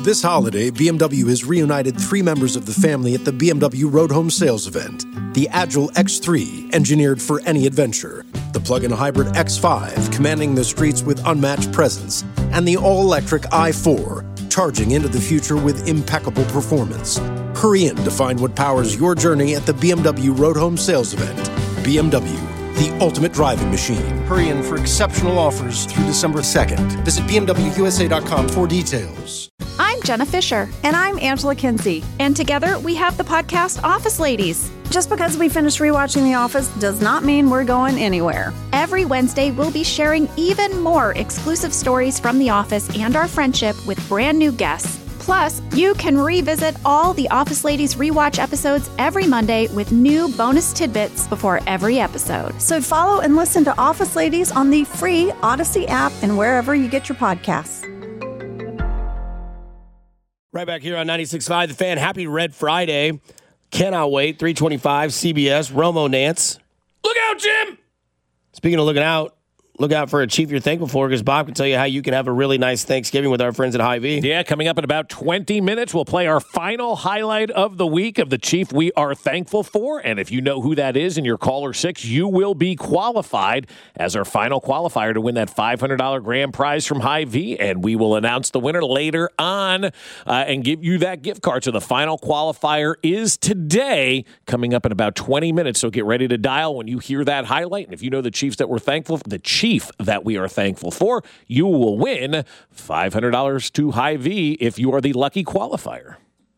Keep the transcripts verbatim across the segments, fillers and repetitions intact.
This holiday, B M W has reunited three members of the family at the B M W Road Home Sales event. The Agile X three, engineered for any adventure. The plug-in hybrid X five, commanding the streets with unmatched presence. And the all-electric i four, charging into the future with impeccable performance. Hurry in to find what powers your journey at the B M W Road Home Sales event. B M W, the ultimate driving machine. Hurry in for exceptional offers through December second. Visit B M W U S A dot com for details. I'm Jenna Fisher. And I'm Angela Kinsey. And together we have the podcast Office Ladies. Just because we finished rewatching The Office does not mean we're going anywhere. Every Wednesday, we'll be sharing even more exclusive stories from The Office and our friendship with brand new guests. Plus, you can revisit all the Office Ladies rewatch episodes every Monday with new bonus tidbits before every episode. So follow and listen to Office Ladies on the free Odyssey app and wherever you get your podcasts. Right back here on ninety-six point five The Fan. Happy Red Friday. Cannot wait. three twenty-five C B S. Romo Nance. Look out, Jim! Speaking of looking out, look out for a Chief you're thankful for, because Bob can tell you how you can have a really nice Thanksgiving with our friends at Hy-Vee. Yeah, coming up in about twenty minutes, we'll play our final highlight of the week of the Chief we are thankful for. And if you know who that is in your caller six, you will be qualified as our final qualifier to win that five hundred dollars grand prize from Hy-Vee. And we will announce the winner later on uh, and give you that gift card. So the final qualifier is today, coming up in about twenty minutes. So get ready to dial when you hear that highlight. And if you know the Chiefs that we're thankful for, the Chief that we are thankful for, you will win five hundred dollars to Hy-Vee if you are the lucky qualifier.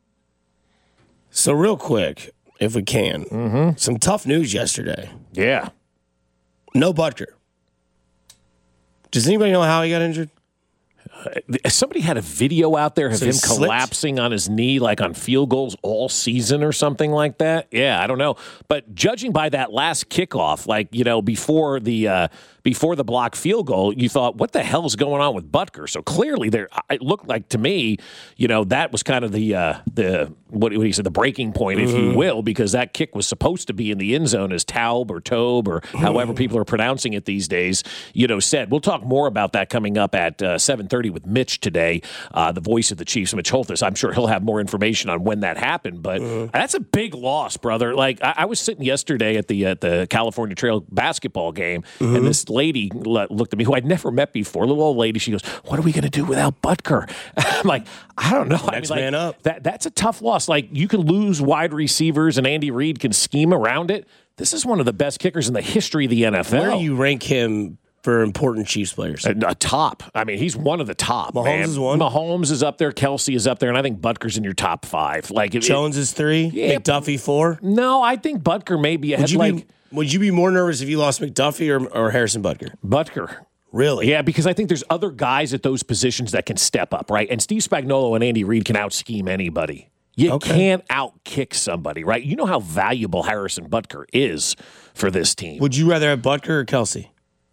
So real quick, if we can, mm-hmm. some tough news yesterday. Yeah. No Butker. Does anybody know how he got injured? Uh, somebody had a video out there of so him slipped? collapsing on his knee, like on field goals all season or something like that. Yeah, I don't know. But judging by that last kickoff, like, you know, before the uh, before the blocked field goal, you thought, what the hell is going on with Butker? So clearly, there it looked like to me, you know, that was kind of the uh, the what do you say, the breaking point, if mm-hmm. you will, because that kick was supposed to be in the end zone, as Taub or Tobe or however people are pronouncing it these days, you know, said. We'll talk more about that coming up at uh, seven thirty with Mitch today, uh, the voice of the Chiefs, Mitch Holthus. I'm sure he'll have more information on when that happened, but mm-hmm. that's a big loss, brother. Like I, I was sitting yesterday at the at the California Trail basketball game, mm-hmm. and this lady looked at me, who I'd never met before, a little old lady. She goes, "What are we going to do without Butker?" I'm like, I don't know. Next I mean, man like, up. That that's a tough loss. Like, you can lose wide receivers, and Andy Reid can scheme around it. This is one of the best kickers in the history of the N F L. Where do you rank him for important Chiefs players? A, a top. I mean, he's one of the top. Mahomes man. is one. Mahomes is up there. Kelsey is up there, and I think Butker's in your top five. Like it, Jones it, is three. Yeah, McDuffie four. No, I think Butker may be ahead. Would you, like be, would you be more nervous if you lost McDuffie or, or Harrison Butker? Butker. Really? Yeah, because I think there's other guys at those positions that can step up, right? And Steve Spagnuolo and Andy Reid can out-scheme anybody. You okay. can't out-kick somebody, right? You know how valuable Harrison Butker is for this team. Would you rather have Butker or Kelsey?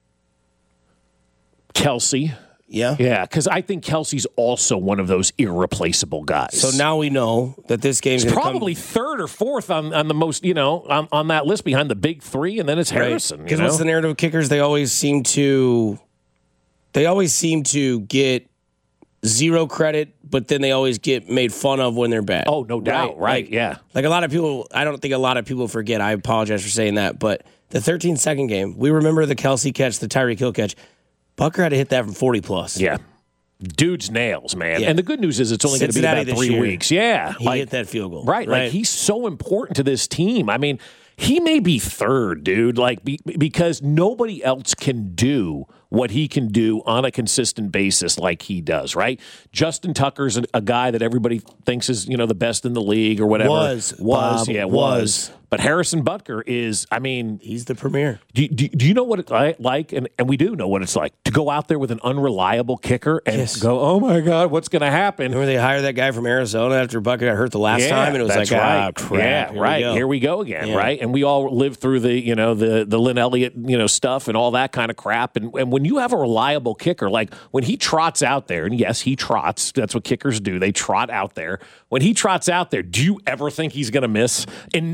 Kelsey. Yeah? Yeah, because I think Kelsey's also one of those irreplaceable guys. So now we know that this game's He's gonna probably come... third or fourth on, on the most, you know, on, on that list behind the big three, and then it's Harrison. Because right. what's the narrative of kickers? They always seem to, they always seem to get zero credit, but then they always get made fun of when they're bad. Oh, no doubt. Right, right. Like, yeah. Like a lot of people, I don't think a lot of people forget. I apologize for saying that, but the thirteen-second game, we remember the Kelsey catch, the Tyreek Hill catch. Butker had to hit that from forty plus. Yeah. Dude's nails, man. Yeah. And the good news is it's only going to be about three year, weeks. Yeah. He like, hit that field goal. Right, right. Like, he's so important to this team. I mean, he may be third, dude, like be, because nobody else can do what he can do on a consistent basis like he does, right? Justin Tucker's a, a guy that everybody thinks is, you know, the best in the league or whatever. Was. Was, Bob, yeah, was. was. But Harrison Butker is, I mean... He's the premier. Do, do, do you know what it's like, and, and we do know what it's like, to go out there with an unreliable kicker and yes. go, oh, my God, what's going to happen? Remember they hired that guy from Arizona after Butker got hurt the last yeah, time? And it was that's like, right. ah, crap. Yeah, Here right. We go. Here we go again, yeah. right? And we all lived through the, you know, the the Lynn Elliott, you know, stuff and all that kind of crap. And, and when you have a reliable kicker, like when he trots out there, and yes, he trots. That's what kickers do. They trot out there. When he trots out there, do you ever think he's going to miss? And no matter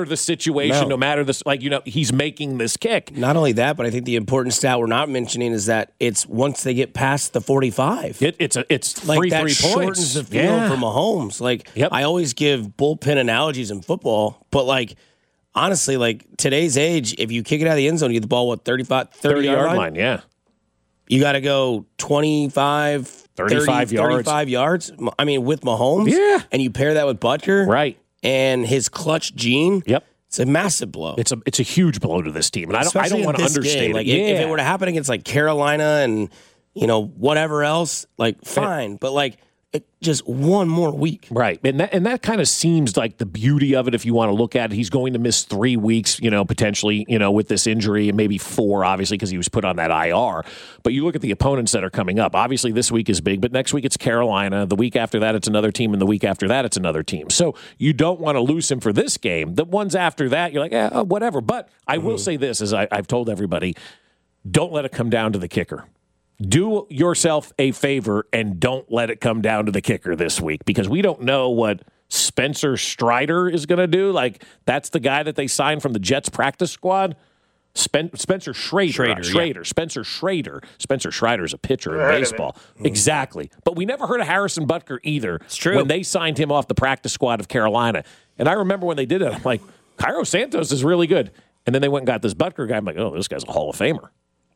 the situation, no, No. matter the like, you know, he's making this kick. Not only that, but I think the important stat we're not mentioning is that it's once they get past the forty-five. It, it's a it's like free that three shortens points. the field Yeah. for Mahomes. Like Yep. I always give bullpen analogies in football, but like honestly, like today's age, if you kick it out of the end zone, you get the ball what thirty-five, thirty, thirty yard, yard line? line. Yeah, You got to go twenty-five, thirty-five thirty, yards. thirty-five yards. I mean, with Mahomes, Yeah. and you pair that with Butker, right. and his clutch gene. Yep. It's a massive blow. It's a it's a huge blow to this team, and I don't Especially I don't in want to this understate game. it. Like yeah. if, if it were to happen against like Carolina and you know whatever else, like fine, but like it, just one more week, Right. And that and that kind of seems like the beauty of it if you want to look at it. He's going to miss three weeks, you know, potentially, you know, with this injury, and maybe four, obviously, because he was put on that I R. But you look at the opponents that are coming up. Obviously, this week is big, but next week it's Carolina. The week after that, it's another team, and the week after that, it's another team. So you don't want to lose him for this game. The ones after that, you're like, eh, oh, whatever. But I will say this, as I, I've told everybody, don't let it come down to the kicker. Do yourself a favor and don't let it come down to the kicker this week, because we don't know what Spencer Strider is going to do. Like, that's the guy that they signed from the Jets practice squad. Spen- Spencer Schrader. Schrader, Schrader. yeah. Spencer Schrader. Spencer Strider's a pitcher in baseball. Exactly. But we never heard of Harrison Butker either. It's true. When they signed him off the practice squad of Carolina. And I remember when they did it, I'm like, Cairo Santos is really good. And then they went and got this Butker guy. I'm like, oh, this guy's a Hall of Famer.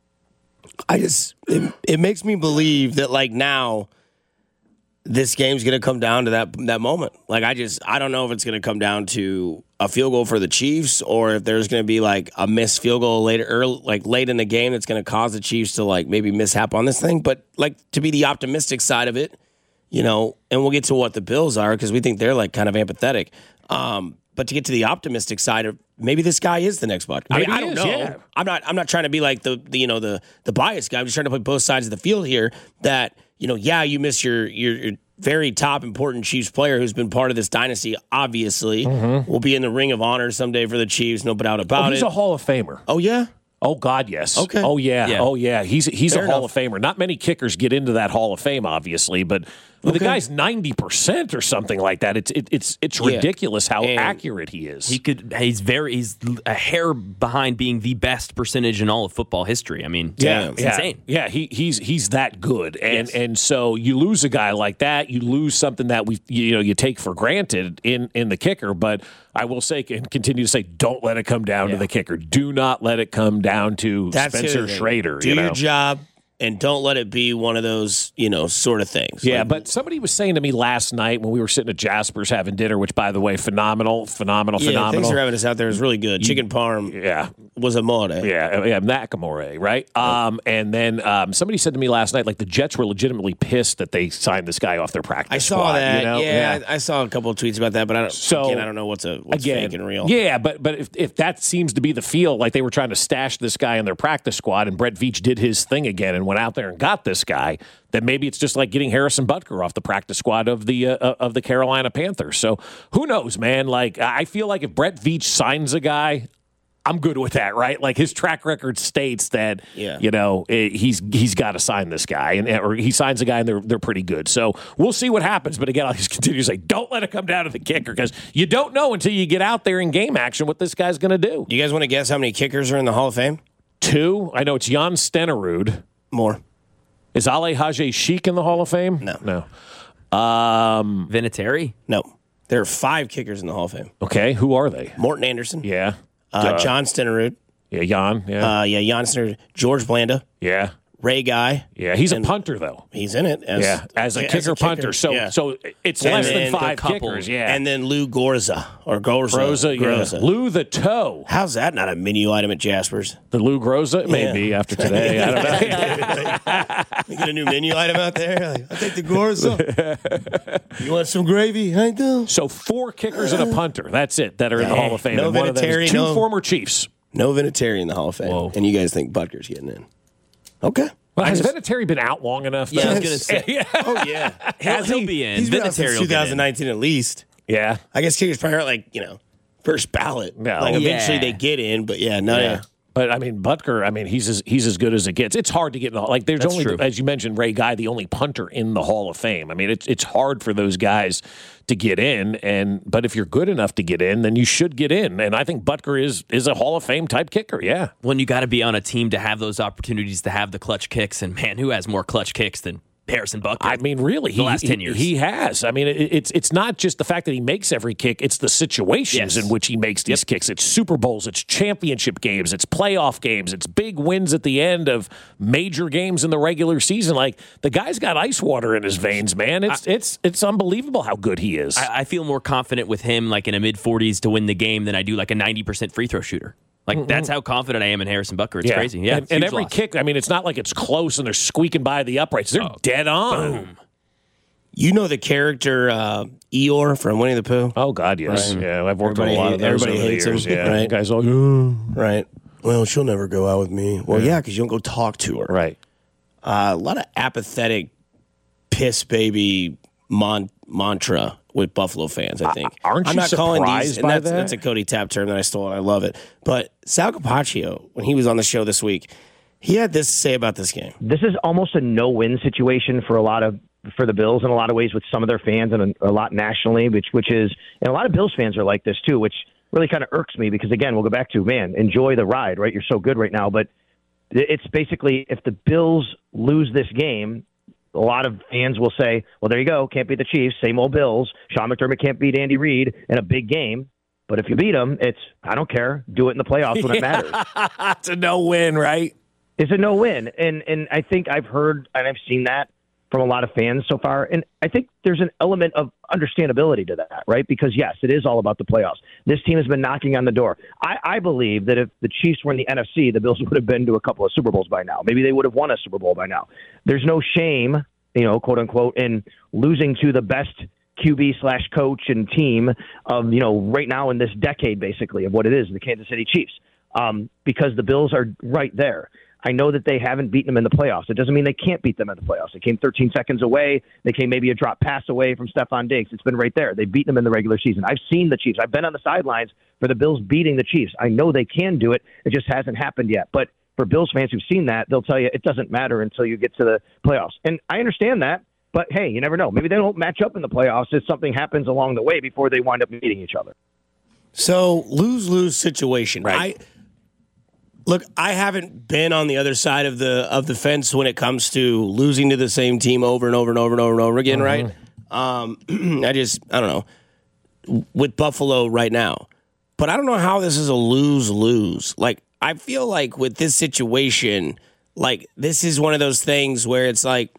I just it, it makes me believe that like now this game's going to come down to that that moment. Like I just I don't know if it's going to come down to a field goal for the Chiefs or if there's going to be like a missed field goal later early, like late in the game that's going to cause the Chiefs to like maybe mishap on this thing. But like to be the optimistic side of it, you know, and we'll get to what the Bills are because we think they're like kind of apathetic. Um, but to get to the optimistic side of maybe this guy is the next Buck. I mean, Maybe I he don't is, know. yeah. I'm not. I'm not trying to be like the, the you know the the biased guy. I'm just trying to put both sides of the field here. That you know, yeah, you miss your your, your very top important Chiefs player who's been part of this dynasty. Obviously, will be in the Ring of Honor someday for the Chiefs. No doubt about Oh, he's it. a Hall of Famer. oh yeah. Oh God, yes. Okay. Oh yeah. Yeah. Oh yeah. He's he's Fair a Hall enough. of Famer. Not many kickers get into that Hall of Fame, obviously, but when the Okay. guy's ninety percent or something like that, it's it, it's it's Yeah. ridiculous how And accurate he is. He could. He's very. He's a hair behind being the best percentage in all of football history. I mean, yeah, it's yeah, insane. Yeah, he he's he's that good, and Yes. and so you lose a guy like that, you lose something that we you know you take for granted in in the kicker. But I will say and continue to say, don't let it come down to Yeah. the kicker. Do not let it come down to That's the Spencer other thing. Schrader. Do you know? your job and don't let it be one of those you know sort of things. Yeah, Like, but somebody was saying to me last night when we were sitting at Jasper's having dinner, which, by the way, phenomenal, phenomenal, yeah, phenomenal. thanks for having us out there. It was really good. Chicken parm yeah, was amore. yeah, yeah, Nakamura, right? Um, and then um, somebody said to me last night, like the Jets were legitimately pissed that they signed this guy off their practice I saw squad, that. You know? yeah, I, I saw a couple of tweets about that, but I don't. So, again, I don't know what's a what's Again, fake and real. Yeah, but but if, if that seems to be the feel, like they were trying to stash this guy in their practice squad, and Brett Veach did his thing again and went out there and got this guy, then maybe it's just like getting Harrison Butker off the practice squad of the uh, of the Carolina Panthers. So who knows, man? Like I feel like if Brett Veach signs a guy, I'm good with that, right? Like his track record states that, Yeah. you know, eh, he's he's got to sign this guy, and or he signs a guy, and they're they're pretty good. So we'll see what happens. But again, I'll just continue to say, don't let it come down to the kicker because you don't know until you get out there in game action what this guy's going to do. Do you guys want to guess how many kickers are in the Hall of Fame? Two, I know it's Jan Stenerud. More. Is Ale Haji Sheik in the Hall of Fame? No. No. Um, Vinatieri. No. There are five kickers in the Hall of Fame. okay, who are they? Morton Anderson. Yeah. Uh, Duh. John Stenerud. Yeah, Jan. Yeah. Uh, yeah, Jan Stenerud. George Blanda. yeah. Ray Guy. Yeah. He's and a punter, though. He's in it. As, Yeah. As a yeah, kicker punter. So yeah. so it's And less then than five the couple. kickers. Yeah. And then Lou Gorza. Or Gorza. Groza, yeah. Groza. Lou the Toe. How's that not a menu item at Jasper's? The Lou Groza? Yeah. Maybe after today. I don't know. We get a new menu item out there. Like, I'll take the Gorza. You want some gravy? I do. So four kickers and a punter. That's it that are in the Hall of Fame. No and one of them Vinatieri, is two no- former Chiefs. No Vinatieri in the Hall of Fame. Whoa. And you guys think Butker's getting in. Okay. Well, has just- Vinatieri been out long enough? Yeah, I was though? gonna say. yeah. Oh, yeah. He'll, he'll be in. He's been out Vinatieri since will get in. twenty nineteen at least. Yeah. I guess kickers probably aren't like, you know, first ballot. No. Like eventually Yeah. they get in, but yeah, no, yeah. But, I mean, Butker, I mean, he's as, he's as good as it gets. It's hard to get in the Like, there's That's only, true. as you mentioned, Ray Guy, the only punter in the Hall of Fame. I mean, it's it's hard for those guys to get in. And But if you're good enough to get in, then you should get in. And I think Butker is is a Hall of Fame type kicker, yeah. When you got to be on a team to have those opportunities to have the clutch kicks. And, man, who has more clutch kicks than Harrison Butker? I mean, really, the he, last ten years. He, he has. I mean, it, it's it's not just the fact that he makes every kick; it's the situations Yes. in which he makes these Yep. kicks. It's Super Bowls, it's championship games, it's playoff games, it's big wins at the end of major games in the regular season. Like the guy's got ice water in his veins, man. It's I, it's it's unbelievable how good he is. I, I feel more confident with him, like in a mid forties, to win the game than I do like a ninety percent free throw shooter. Like, mm-hmm. that's how confident I am in Harrison Butker. It's yeah. crazy. Yeah, and, and every loss. kick, I mean, it's not like it's close and they're squeaking by the uprights. They're oh, dead on. Boom. You know the character uh, Eeyore from Winnie the Pooh? Oh, God, yes. Right. Yeah, I've worked Everybody on a lot of hate- those everybody over the hates him, years. Yeah, right? guys all, "Oh." Right. Well, she'll never go out with me. Well, yeah, because you don't go talk to her. Right. Uh, a lot of apathetic piss baby mon- mantra with Buffalo fans, I think. Uh, aren't I'm you not calling surprised these, and by that's, that? that's a Cody Tapp term that I stole and I love it. But Sal Capaccio, when he was on the show this week, he had this to say about this game. This is almost a no-win situation for a lot of for the Bills in a lot of ways with some of their fans and a, a lot nationally, which which is and a lot of Bills fans are like this too, which really kind of irks me because again, we'll go back to man, enjoy the ride, right? You're so good right now, but it's basically if the Bills lose this game, a lot of fans will say, well, there you go, can't beat the Chiefs, same old Bills. Sean McDermott can't beat Andy Reid in a big game. But if you beat them, it's, I don't care, do it in the playoffs when it matters. It's a no-win, right? It's a no-win. And and I think I've heard and I've seen that from a lot of fans so far. And I think there's an element of understandability to that, right? Because, yes, it is all about the playoffs. This team has been knocking on the door. I, I believe that if the Chiefs were in the N F C, the Bills would have been to a couple of Super Bowls by now. Maybe they would have won a Super Bowl by now. There's no shame, you know, quote unquote, in losing to the best Q B slash coach and team of, you know, right now in this decade, basically, of what it is, the Kansas City Chiefs, um, because the Bills are right there. I know that they haven't beaten them in the playoffs. It doesn't mean they can't beat them in the playoffs. They came thirteen seconds away. They came maybe a drop pass away from Stephon Diggs. It's been right there. They've beaten them in the regular season. I've seen the Chiefs. I've been on the sidelines for the Bills beating the Chiefs. I know they can do it. It just hasn't happened yet. But for Bills fans who've seen that, they'll tell you it doesn't matter until you get to the playoffs. And I understand that. But, hey, you never know. Maybe they don't match up in the playoffs if something happens along the way before they wind up meeting each other. So, lose-lose situation. Right. I, look, I haven't been on the other side of the of the fence when it comes to losing to the same team over and over and over and over and over again, Mm-hmm. right? Um, I just, I don't know, with Buffalo right now. But I don't know how this is a lose-lose. Like, I feel like with this situation, like, this is one of those things where it's like,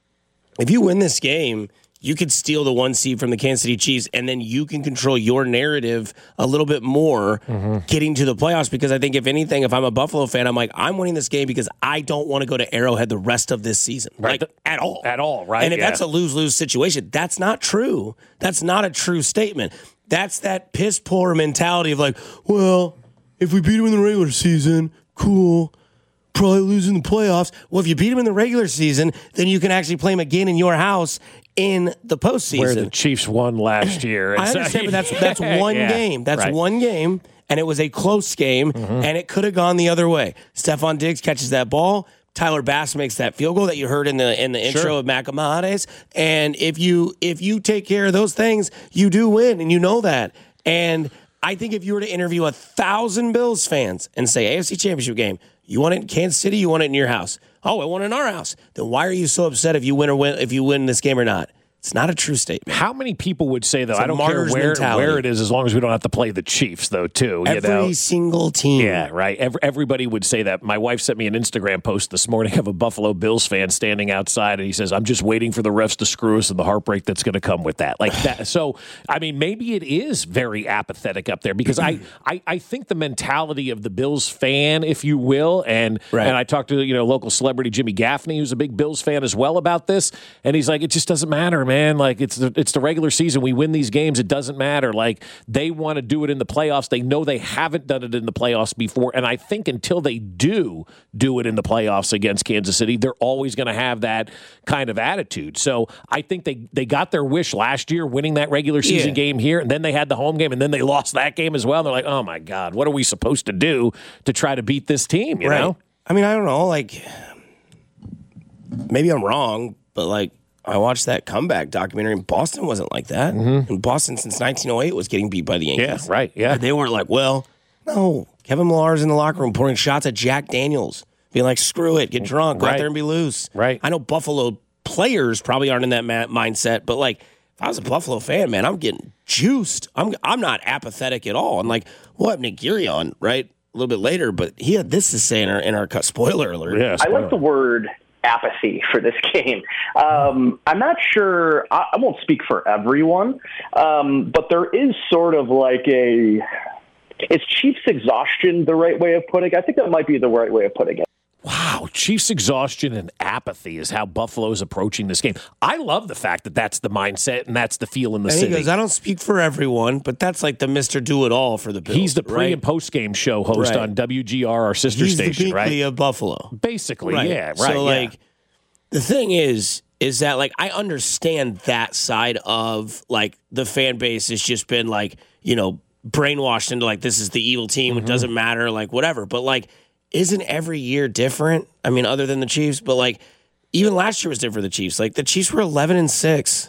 if you win this game, you could steal the one seed from the Kansas City Chiefs, and then you can control your narrative a little bit more mm-hmm. getting to the playoffs. Because I think, if anything, if I'm a Buffalo fan, I'm like, I'm winning this game because I don't want to go to Arrowhead the rest of this season. Right. Like, at all. At all, right? And if yeah. that's a lose-lose situation, that's not true. That's not a true statement. That's that piss-poor mentality of like, well, if we beat them in the regular season, cool. Probably lose in the playoffs. Well, if you beat them in the regular season, then you can actually play them again in your house in the postseason. Where the Chiefs won last year. I understand, but that's that's one yeah, game. That's right. one game, and it was a close game, mm-hmm. and it could have gone the other way. Stephon Diggs catches that ball. Tyler Bass makes that field goal that you heard in the in the intro sure. of Macamades. And if you if you take care of those things, you do win, and you know that. And I think if you were to interview a thousand Bills fans and say A F C Championship game, you want it in Kansas City, you want it in your house. Oh, I want it in our house. Then why are you so upset if you win or win if you win this game or not? It's not a true statement. How many people would say, though, It's a I don't care martyr's where, mentality. where it is as long as we don't have to play the Chiefs, though, too. Every you know? single team. Yeah, right. Every, everybody would say that. My wife sent me an Instagram post this morning of a Buffalo Bills fan standing outside, and he says, I'm just waiting for the refs to screw us and the heartbreak that's going to come with that. Like that. So, I mean, maybe it is very apathetic up there because I, I, I think the mentality of the Bills fan, if you will, and Right. and I talked to, you know, local celebrity Jimmy Gaffney, who's a big Bills fan as well about this, and he's like, it just doesn't matter, man. man. Like, it's the, it's the regular season. We win these games. It doesn't matter. Like, they want to do it in the playoffs. They know they haven't done it in the playoffs before. And I think until they do do it in the playoffs against Kansas City, they're always going to have that kind of attitude. So I think they, they got their wish last year, winning that regular season yeah. game here. And then they had the home game, and then they lost that game as well. They're like, oh, my God, what are we supposed to do to try to beat this team, you right. know? I mean, I don't know. Like, maybe I'm wrong, but, like, I watched that comeback documentary, and Boston wasn't like that. Mm-hmm. And Boston, since nineteen oh eight, was getting beat by the Yankees. Yeah, right, yeah. And they weren't like, well, no. Kevin Millar's in the locker room pouring shots at Jack Daniels, being like, screw it, get drunk, go right. out there and be loose. Right. I know Buffalo players probably aren't in that ma- mindset, but, like, if I was a Buffalo fan, man, I'm getting juiced. I'm I'm not apathetic at all. I'm like, we'll have Nick Geary on, right? A little bit later, but he had this to say in our in our spoiler alert. Yeah, spoiler. I like the word apathy for this game. Um, I'm not sure. I, I won't speak for everyone, um, but there is sort of like a. Is Chiefs exhaustion the right way of putting it? I think that might be the right way of putting it. Wow, Chiefs exhaustion and apathy is how Buffalo's approaching this game. I love the fact that that's the mindset and that's the feel in the and city. He goes, I don't speak for everyone, but that's like the Mister Do-It-All for the Bills. He's the pre- right? and post-game show host right. on W G R, our sister He's station, the right? He's of Buffalo. Basically, right. yeah, right. So, yeah. like, the thing is, is that, like, I understand that side of, like, the fan base has just been, like, you know, brainwashed into, like, this is the evil team. Mm-hmm. It doesn't matter, like, whatever. But, like, isn't every year different? I mean, other than the Chiefs, but, like, even last year was different for the Chiefs. Like, the Chiefs were eleven and six.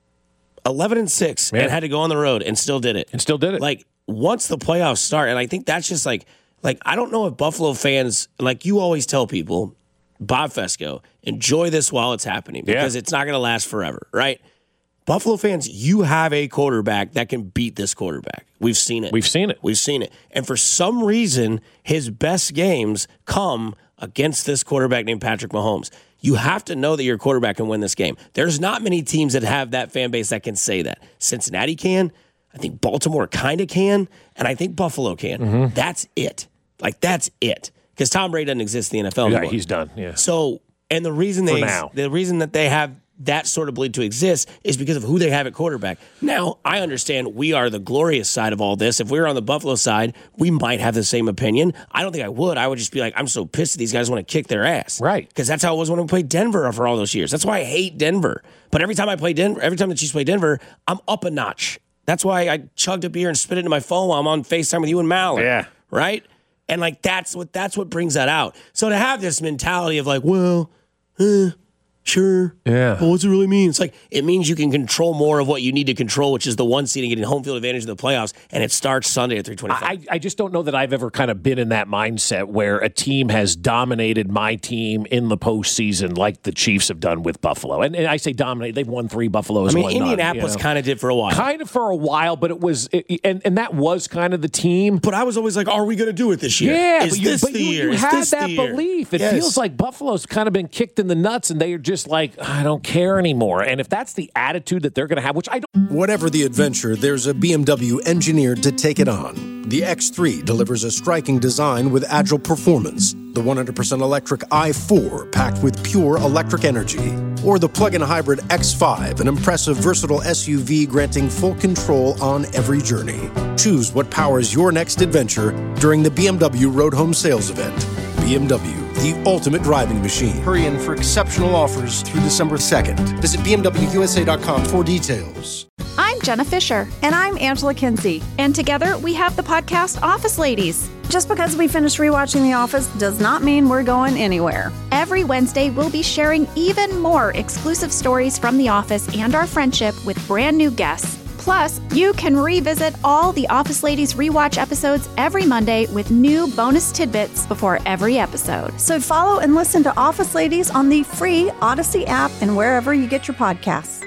eleven and six yeah. and had to go on the road and still did it. And still did it. Like, once the playoffs start, and I think that's just, like, like, I don't know if Buffalo fans, like you always tell people, Bob Fesco, enjoy this while it's happening because yeah. it's not going to last forever, right? Buffalo fans, you have a quarterback that can beat this quarterback. We've seen it. We've seen it. We've seen it. And for some reason, his best games come against this quarterback named Patrick Mahomes. You have to know that your quarterback can win this game. There's not many teams that have that fan base that can say that. Cincinnati can. I think Baltimore kind of can. And I think Buffalo can. Mm-hmm. That's it. Like, that's it. Because Tom Brady doesn't exist in the N F L anymore. Yeah, he's done. Yeah. So, and the reason they, For now. the reason that they have that sort of ability to exist is because of who they have at quarterback. Now, I understand we are the glorious side of all this. If we were on the Buffalo side, we might have the same opinion. I don't think I would. I would just be like, I'm so pissed that these guys want to kick their ass. Right. Because that's how it was when we played Denver for all those years. That's why I hate Denver. But every time I play Denver, every time the Chiefs play Denver, I'm up a notch. That's why I chugged a beer and spit it into my phone while I'm on FaceTime with you and Mallard. Yeah. Right? And, like, that's what that's what brings that out. So to have this mentality of, like, well, eh, sure. Yeah. But what's it really mean? It's like, it means you can control more of what you need to control, which is the one seed and getting home field advantage in the playoffs, and it starts Sunday at three twenty-five. I, I just don't know that I've ever kind of been in that mindset where a team has dominated my team in the postseason like the Chiefs have done with Buffalo. And, and I say dominate, they've won three, Buffalo has I mean, won Indianapolis none, you know? kind of did for a while. Kind of for a while, but it was, it, and, and that was kind of the team. But I was always like, are we going to do it this year? Yeah, is but you, this but the you, year? you is had this that the year? belief. It Yes. feels like Buffalo's kind of been kicked in the nuts, and they are just like, I don't care anymore. And if that's the attitude that they're going to have, which I don't. Whatever the adventure, there's a B M W engineered to take it on. The X three delivers a striking design with agile performance. The one hundred percent electric i four packed with pure electric energy. Or the plug-in hybrid X five, an impressive versatile S U V granting full control on every journey. Choose what powers your next adventure during the B M W Road Home Sales Event. B M W, the ultimate driving machine. Hurry in for exceptional offers through December second. Visit B M W U S A dot com for details. I'm Jenna Fisher. And I'm Angela Kinsey. And together we have the podcast Office Ladies. Just because we finished rewatching The Office does not mean we're going anywhere. Every Wednesday, we'll be sharing even more exclusive stories from The Office and our friendship with brand new guests. Plus, you can revisit all the Office Ladies rewatch episodes every Monday with new bonus tidbits before every episode. So follow and listen to Office Ladies on the free Odyssey app and wherever you get your podcasts.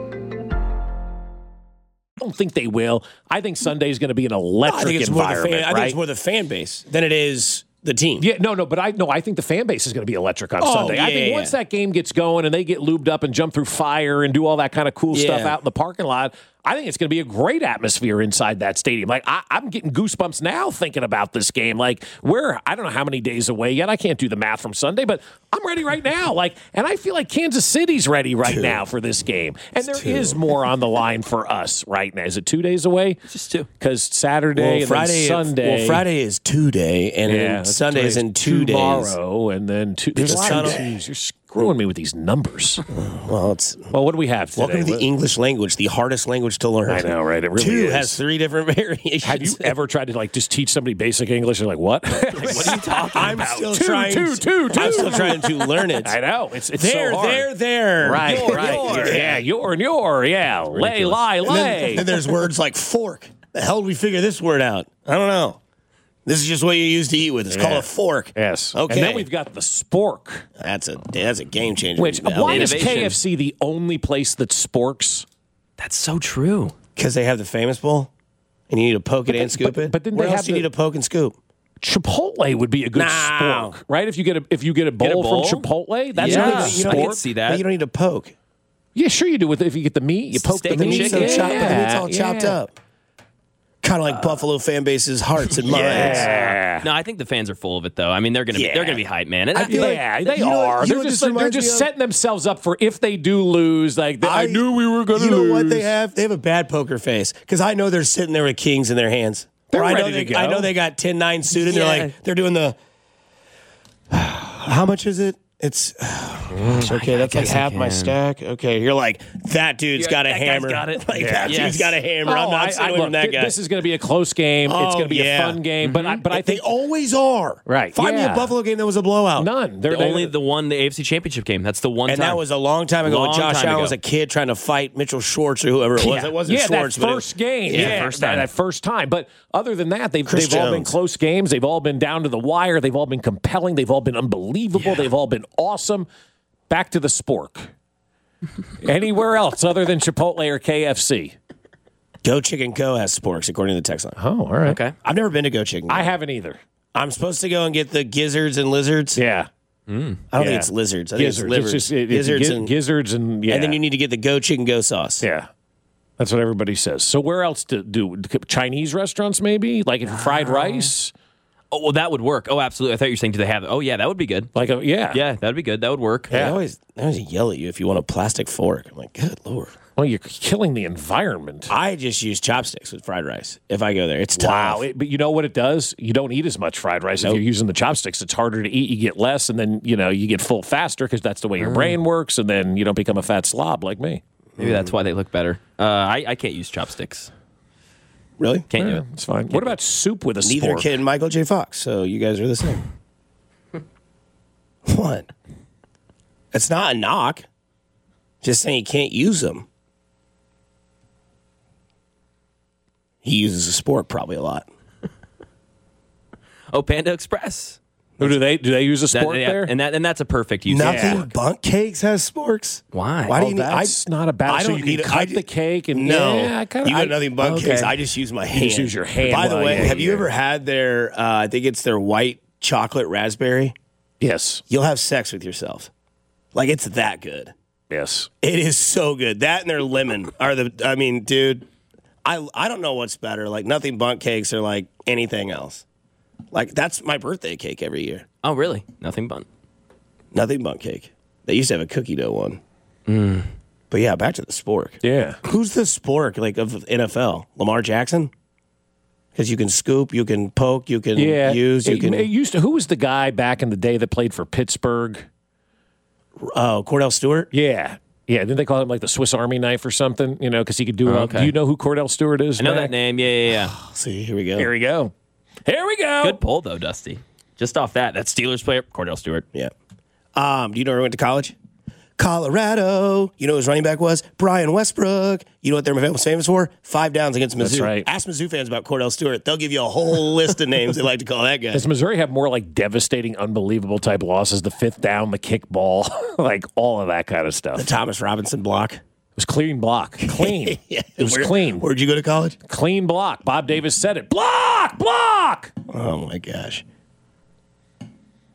I don't think they will. I think Sunday is going to be an electric I think it's more the environment. fan, I right? think it's more the fan base than it is the team. Yeah, no, no, but I no, I think the fan base is going to be electric on Oh, Sunday. I yeah, think yeah, once yeah. that game gets going and they get lubed up and jump through fire and do all that kind of cool Yeah. stuff out in the parking lot, I think it's going to be a great atmosphere inside that stadium. Like, I, I'm getting goosebumps now thinking about this game. Like, we're, I don't know how many days away yet. I can't do the math from Sunday, but I'm ready right now. Like, and I feel like Kansas City's ready right two. now for this game. And there two. is more on the line for us right now. Is it two days away? Just two. Because Saturday well, and Friday, Sunday. Well, Friday is two day, and yeah, then Sunday is in two tomorrow, days. Tomorrow, and then two. There's a lot of twos. You're screwing me with these numbers. Well, it's well. What do we have today? Welcome to the what? English language, the hardest language to learn. I know, right? It really two is. has three different variations. Have you ever tried to like just teach somebody basic English? They're like, what? Like, what are you talking I'm about? Still two, trying two, two, two. I'm still trying to learn it. I know. It's it's there, so hard. there, there. Right, your, right. Your. Yeah, your and your. Yeah, lay, lie, lay. And then, and there's words like fork. The hell did we figure this word out? I don't know. This is just what you use to eat with. It's yeah. called a fork. Yes. Okay. And then we've got the spork. That's a that's a game changer. Which why is K F C the only place that sporks? That's so true. Because they have the famous bowl, and you need to poke it but, and scoop but, it. But then Where they else have do you the, need to poke and scoop? Chipotle would be a good no. spork, right? If you get a if you get a bowl, get a bowl? from Chipotle, that's yeah. a good you spork. I can see that. But you don't need to poke. Yeah, sure you do. With if you get the meat, you poke Steak the and meat. chicken. So chopped, yeah. the meat's all chopped yeah. up. Kind of like uh, Buffalo fan base's hearts and minds. Yeah. No, I think the fans are full of it though. I mean, they're gonna yeah. be they're gonna be hype, man. And I feel like, yeah, they you know, are. You they're know just like, they're just setting themselves up for if they do lose. Like they, I, I knew we were going to lose. You know lose. what they have? They have a bad poker face because I know they're sitting there with kings in their hands. They're I ready know to they, go. I know they got ten nine suited. Yeah. They're like they're doing the. How much is it? It's okay. That's like half my stack. Okay, you're like that dude's Yeah, got a that guy's hammer. got it. Like Yeah. that Yes. dude's got a hammer. Oh, I'm not I, sitting I, away look, from that guy. This is going to be a close game. Oh, it's going to be yeah. a fun game. But I, but I they think always are. Right. Find me yeah. a Buffalo game that was a blowout. None. They're The only the one the A F C Championship game. That's the one And time. that was a long time ago. Long when Josh time Allen ago. was a kid trying to fight Mitchell Schwartz or whoever it was. Yeah. It wasn't yeah, Schwartz, that but it- first game. Yeah, Yeah, first that, time. that first time. But other than that, they've, Chris they've all been Jones. close games. They've all been down to the wire. They've all been compelling. They've all been unbelievable. Yeah. They've all been awesome. Back to the spork. Anywhere else other than Chipotle or K F C? Go Chicken Co. has sporks, according to the text line. Oh, all right. okay. I've never been to Go Chicken Co. I haven't either. I'm supposed to go and get the gizzards and lizards. Yeah. I don't Yeah. think it's lizards. I think Gizzards. it's livers. It's just, it, it's gizzards, gi- and, gizzards and yeah. and then you need to get the Go Chicken Go sauce. Yeah. That's what everybody says. So where else to do? Chinese restaurants maybe? Like if fried rice? Oh, well, that would work. Oh, absolutely. I thought you were saying, do they have it? Oh, yeah, that would be good. Like a, yeah. Yeah, that would be good. That would work. They always, they always yell at you if you want a plastic fork. I'm like, good Lord. Well, you're killing the environment. I just use chopsticks with fried rice if I go there. It's tough. Wow. It, but you know what it does? You don't eat as much fried rice Nope. if you're using the chopsticks. It's harder to eat. You get less, and then, you know, you get full faster because that's the way your brain works, and then you don't become a fat slob like me. Maybe that's why they look better. Uh, I, I can't use chopsticks. Really? Can't Yeah, do it. it's fine. What about soup with a Neither spork? can Michael J. Fox, so you guys are the same. What? It's not a knock. Just saying you can't use them. He uses a spork probably a lot. Oh, Panda Express. Who do they do they use a That- spork yeah, there? And that and that's a perfect use. Nothing Yeah. Bunk Cakes has sporks. Why? Why do Oh, you need? that's I, not a bad. I so don't you need can a- cut I the ju- cake and No, yeah, I kinda, you got I, nothing Bunk okay. Cakes. I just use my hand. just use your hand. By the Well, way, yeah, have you yeah. ever had their? Uh, I think it's their white chocolate raspberry. Yes, You'll have sex with yourself. Like it's that good. yes. It is so good. That and their lemon are the. I mean, dude, I I don't know what's better. Like nothing Bunk Cakes or like anything else. Like that's my birthday cake every year. Oh, really? Nothing bun. Nothing Bunk Cake. They used to have a cookie dough one. Mm. But yeah, back to the spork. Yeah. Who's the spork like of N F L? Lamar Jackson? Because you can scoop, you can poke, you can Yeah, use, you it, can. it used to. Who was the guy back in the day that played for Pittsburgh? Oh, Cordell Stewart. Yeah, yeah. Didn't they call him like the Swiss Army knife or something? You know, because he could do. Oh, all- okay. Do you know who Cordell Stewart is? I know Mac? that name. Yeah, yeah, yeah. See, here we go. Here we go. Here we go. Good pull, though, Dusty. Just off that. That Steelers player, Cordell Stewart. Yeah. Um, do you know where he went to college? Colorado. You know who his running back was? Brian Westbrook. You know what they're most famous for? Five downs against Mizzou. That's right. Ask Mizzou fans about Cordell Stewart. They'll give you a whole list of names they like to call that guy. Does Missouri have more like devastating, unbelievable type losses? The fifth down, the kick ball, like all of that kind of stuff. The It Thomas Robinson block. was clean block. Clean. Yeah. It was Where- clean. Where'd you go to college? Clean block. Bob Davis said it. Block! Block! Oh, my gosh.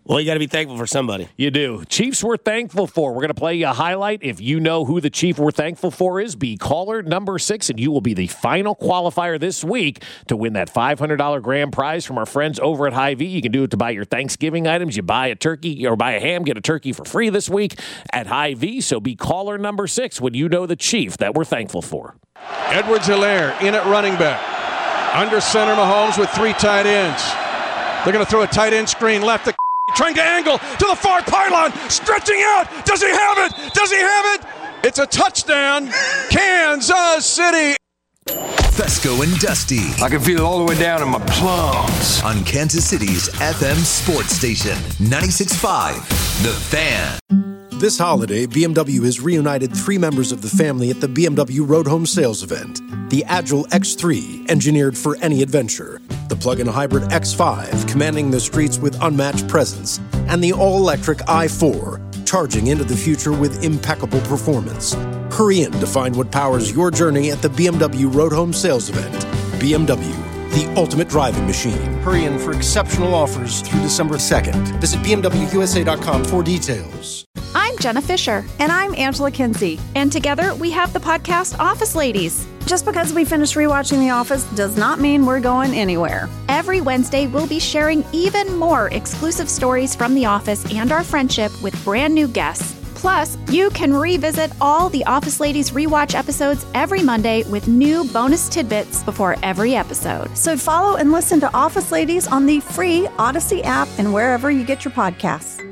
Well, you got to be thankful for somebody. You do. Chiefs we're thankful for. We're going to play you a highlight. If you know who the Chief we're thankful for is, be caller number six, and you will be the final qualifier this week to win that five hundred dollars grand prize from our friends over at Hy-Vee. You can do it to buy your Thanksgiving items. You buy a turkey or buy a ham, get a turkey for free this week at Hy-Vee. So be caller number six when you know the Chief that we're thankful for. Edwards-Helaire in at running back. Under center, Mahomes with three tight ends. They're going to throw a tight end screen left. The trying to angle to the far pylon, stretching out. Does he have it? Does he have it? It's a touchdown, Kansas City. Fesco and Dusty. I can feel it all the way down in my plums. On Kansas City's F M sports station, ninety-six point five, The Fan. This holiday, B M W has reunited three members of the family at the B M W Road Home Sales Event. The Agile X three, engineered for any adventure. The plug-in hybrid X five, commanding the streets with unmatched presence. And the all-electric i four, charging into the future with impeccable performance. Hurry in to find what powers your journey at the B M W Road Home Sales Event. B M W, the ultimate driving machine. Hurry in for exceptional offers through December second. Visit B M W U S A dot com for details. I'm Jenna Fisher. And I'm Angela Kinsey. And together we have the podcast Office Ladies. Just because we finished rewatching The Office does not mean we're going anywhere. Every Wednesday, we'll be sharing even more exclusive stories from The Office and our friendship with brand new guests. Plus, you can revisit all the Office Ladies rewatch episodes every Monday with new bonus tidbits before every episode. So follow and listen to Office Ladies on the free Odyssey app and wherever you get your podcasts.